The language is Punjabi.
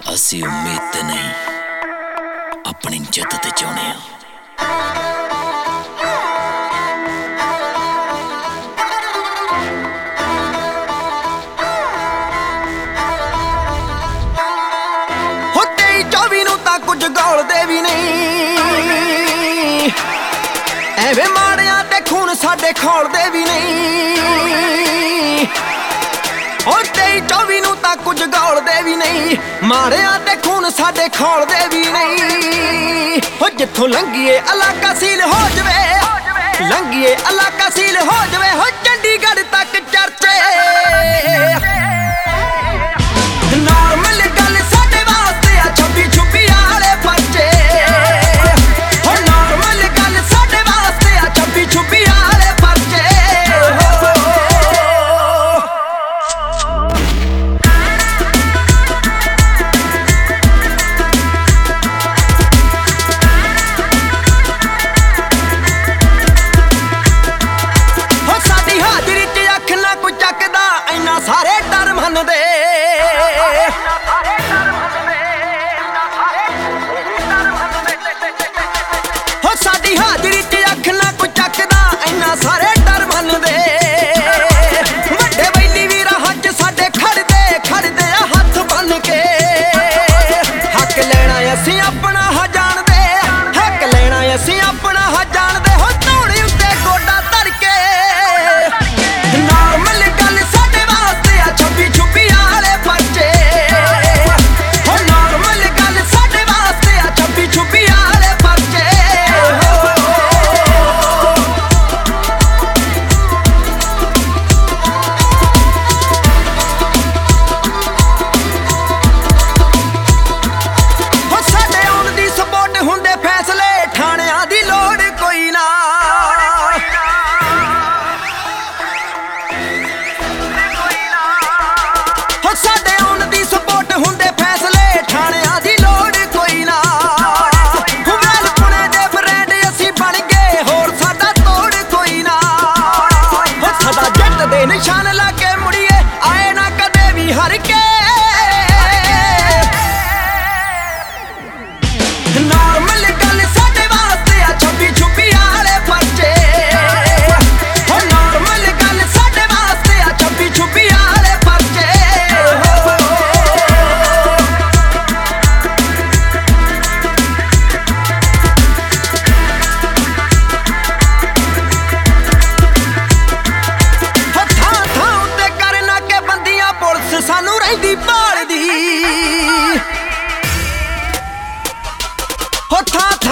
ਅਸੀਂ ਉਮੀਦ ਤੇ ਨਹੀਂ ਆਪਣੀ ਜਿੱਤ ਤੇ ਚਾਹੁੰਦੇ ਹਾਂ। ਹੋ 23-24 ਨੂੰ ਤਾਂ ਕੁਝ ਗੌਲਦੇ ਵੀ ਨਹੀਂ, ਐਵੇਂ ਮਾੜਿਆਂ ਤੇ ਖੂਨ ਸਾਡੇ ਖੌਲਦੇ ਵੀ ਨਹੀਂ। ਹੋ 23-24 ਨੂੰ ਤਾਂ ਕੁਝ ਗੌਲਦੇ ਵੀ ਨਹੀਂ, ਮਾੜਿਆਂ ਤੇ ਖੂਨ ਸਾਡੇ ਖੌਲਦੇ ਵੀ ਨਹੀਂ। ਹੋ ਜਿੱਥੋਂ ਲੰਘੀਏ ਇਲਾਕਾ ਸੀਲ ਹੋ ਜਵੇ, ਲੰਘੀਏ ਇਲਾਕਾ ਸੀਲ ਹੋ ਜਵੇ। ਹੋ ਚੰਡੀਗੜ੍ਹ ਤੱਕ ਚਰਚੇ, ਨਾਰਮਲ ਗੱਲ ਸਾਡੇ ਵਾਸਤੇ ਆ 26-26 ਵਾਲੇ ਪਰਚੇ। ਹੋ ਨਾਰਮਲ ਗੱਲ ਸਾਡੇ ਵਾਸਤੇ ਆ 26-26 ਵਾਲੇ ਪਰਚੇ। ਹੋ ਸਾਡੀ ਹਾਜ਼ਰੀ 'ਚ ਅੱਖ ਨਾ ਕੋਈ ਚੱਕਦਾ, ਇੰਨਾ ਸਾਰੇ ਡਰ ਮੰਨਦੇ। ਹੋ ਸਾਡੀ ਹਾਜ਼ਰੀ 'ਚ ਅੱਖ ਨਾ ਕੋਈ ਚੱਕਦਾ, ਇੰਨਾ ਸਾਰੇ ਡਰ ਮੰਨਦੇ। ਵੱਡੇ ਬੈਲੀ ਵੀ ਰਾਹਾਂ 'ਚ ਸਾਡੇ ਖੜਦੇ ਆ ਹੱਥ ਬੰਨ ਕੇ। ਹੱਕ ਲੈਣਾ ਅਸੀਂ ਆਪਣਾ ਹਾ ਜਾਣਦੇ, ਹੱਕ ਲੈਣਾ ਅਸੀਂ ਆਪਣਾ ਹਾ ਜਾਣਦੇ। ਹੋ ਧੌਣੇ ਉੱਤੇ ਗੋਡਾ ਧਰ ਕੇ, ਨਾਰਮਲ ਗੱਲ ਸਾਡੇ ਵਾਸਤੇ ਆ 26-26 ਵਾਲੇ ਪਰਚੇ। ਹੋ ਨਾਰਮਲ ਗੱਲ ਸਾਡੇ ਵਾਸਤੇ ਆ 26-26 ਵਾਲੇ ਪਰਚੇ। ਹੋ ਸਾਡੇ ਆਉਣ ਦੀ ਸਪੋਰਟ ਹੁੰਦੇ ਫੈਸਲੇ, ਥਾਣਿਆਂ ਦੀ ਲੋੜ ਕੋਈ ਨਾ। ਹੋ ਸਾਡੇ ਆਉਣ ਦੀ ਸਪੋਰਟ ਹੁੰਦੇ ਫੈਸਲੇ, ਥਾਣਿਆਂ ਦੀ ਲੋੜ ਕੋਈ ਨਾ। ਹੁਮੈਲ ਪੁਣੇ ਦੇ ਬ੍ਰਾਂਡ ਅਸੀਂ ਬਣ ਗਏ, ਹੋਰ ਸਾਡਾ ਤੋੜ ਕੋਈ ਨਾ। ਹੋ ਸਾਡਾ ਜੱਟ ਦੇ ਨਿਸ਼ਾਨ ਲਾ ਕੇ ਮੁੜੀਏ, ਆਏ ਨਾ ਕਦੇ ਵੀ ਹਾਰ ਕੇ। ਨਾਰਮਲ ਗੱਲ ਸਾਡੇ ਵਾਸਤੇ ਆ 26-26 ਵਾਲੇ ਪਰਚੇ। ਹੋ ਨਾਰਮਲ ਗੱਲ ਸਾਡੇ ਵਾਸਤੇ ਆ 26-26 ਵਾਲੇ ਪਰਚੇ। ਹੋ ਥਾਂ ਉੱਤੇ ਕਰ ਨਾਕੇ ਬੰਦੀਆਂ, ਪੁਲਿਸ ਸਾਨੂੰ ਰਹਿੰਦੀ ਭਾਲਦੀ। ਹੋ ਥਾਂ